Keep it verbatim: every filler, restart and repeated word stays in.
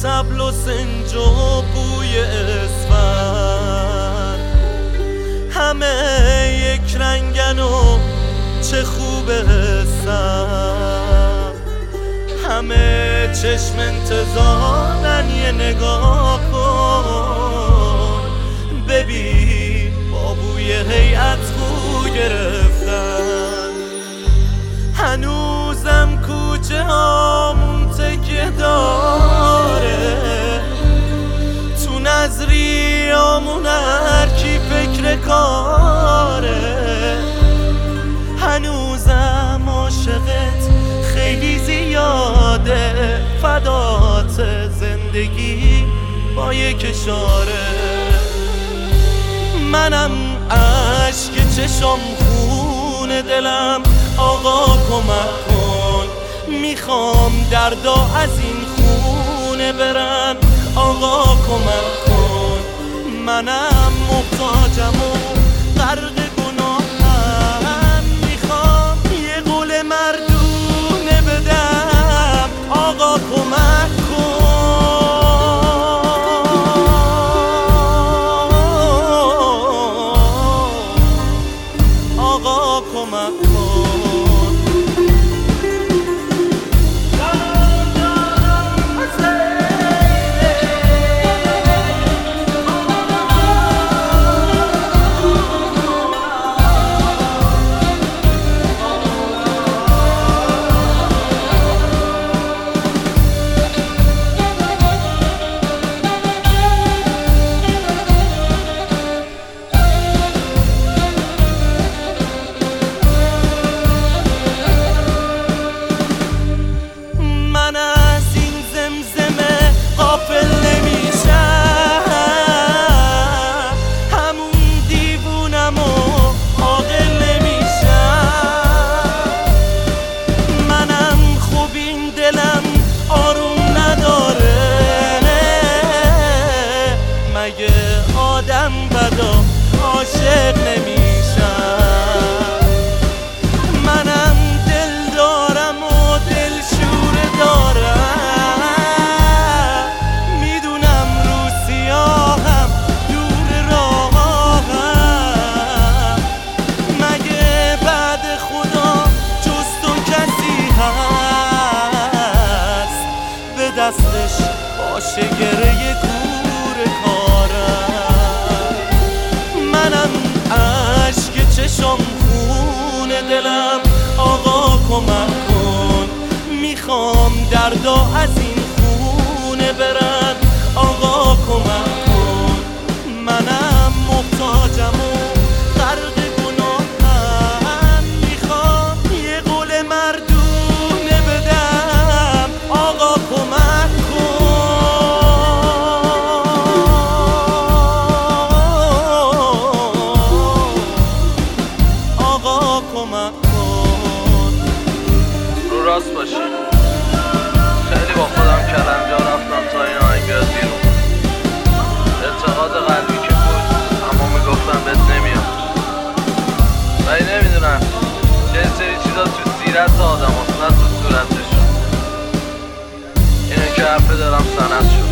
طبل و سنج و بوی اسفند، همه یک رنگن و چه خوب هستن، همه چشم انتظارن یه نگاه کن ببین با بوی هیئت خو گرفتن. هنوزم کوچه هامون تکیه داره، تو نظریامون هر کی فکر کاره، هنوزم عاشقت خیلی زیاده، فدات زندگی با یک اشاره. منم عشق چشم خون دلم، آقا کمک کن، میخوام دردا از این خونه برن، آقا کمک کن. منم محتاجم و غرق گناهم، میخوام یه قول مردونه بدم، آقا کمک کن، آقا کمک کن. آدم بدا عاشق نمیشم، منم دل دارم و دل شوره دارم، میدونم رو سیاهم دور راهم، مگه بعد خدا جز تو کسی هست به دستش باشه گره گور کارم. منم عشق چشم خون دلم، آقا کمک کن، میخوام دردا از این خونه برن، آقا کمک کن. منم محتاجم و غرق گناهم، میخوام یه قول مردونه بدم، آقا کمک کن، کمک کن. رو راست باشی، خیلی با خودم کلنجا رفتم تا این آهنگ بیاد بیرون. اعتقاد قلبی که بود اما میگفتم بهت نمیاد، ولی نمیدونم چه سری چیزا تو سیرت آدم هست نه تو صورتشون. اینه که حرفه دارم سند شد.